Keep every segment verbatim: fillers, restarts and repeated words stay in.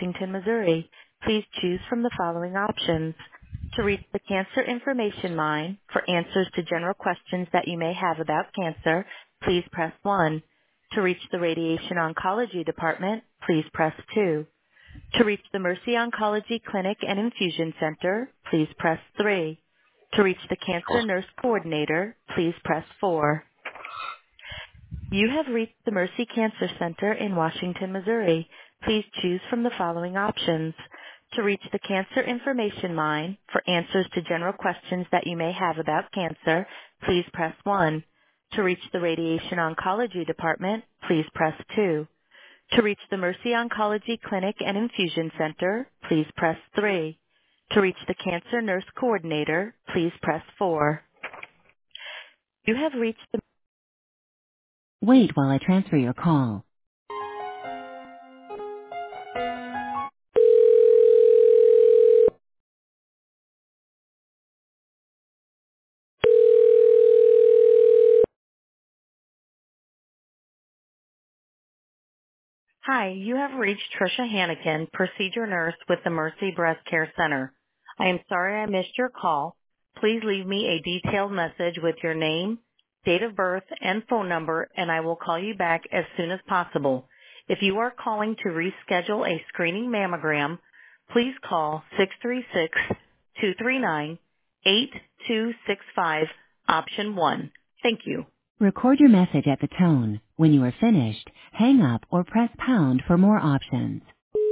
Washington, Missouri. Please choose from the following options. To reach the Cancer Information Line for answers to general questions that you may have about cancer, please press one. To reach the Radiation Oncology Department, please press two. To reach the Mercy Oncology Clinic and Infusion Center, please press three. To reach the Cancer Nurse Coordinator, please press four. You have reached the Mercy Cancer Center in Washington, Missouri. Please choose from the following options. To reach the Cancer Information Line for answers to general questions that you may have about cancer, please press one. To reach the Radiation Oncology Department, please press two. To reach the Mercy Oncology Clinic and Infusion Center, please press three. To reach the Cancer Nurse Coordinator, please press four. You have reached the... Wait while I transfer your call. Hi, you have reached Tricia Hannikin, procedure nurse with the Mercy Breast Care Center. I am sorry I missed your call. Please leave me a detailed message with your name, date of birth, and phone number, and I will call you back as soon as possible. If you are calling to reschedule a screening mammogram, please call six three six, two three nine, eight two six five, option one. Thank you. Record your message at the tone. When you are finished, hang up or press pound for more options.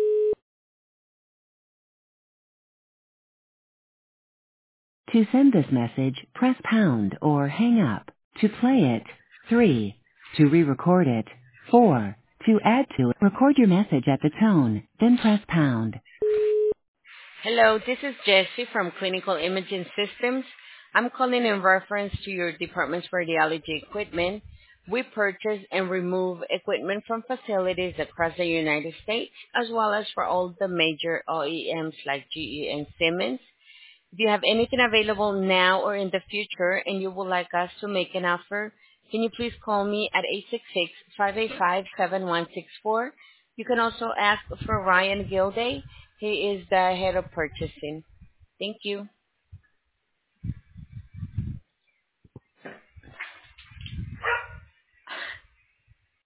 To send this message, press pound or hang up. To play it, three. To re-record it, four. To add to it, record your message at the tone, then press pound. Hello, this is Jessie from Clinical Imaging Systems. I'm calling in reference to your department's radiology equipment. We purchase and remove equipment from facilities across the United States, as well as for all the major O E Ms like G E and Siemens. If you have anything available now or in the future and you would like us to make an offer, can you please call me at eight six six, five eight five, seven one six four. You can also ask for Ryan Gilday. He is the head of purchasing. Thank you.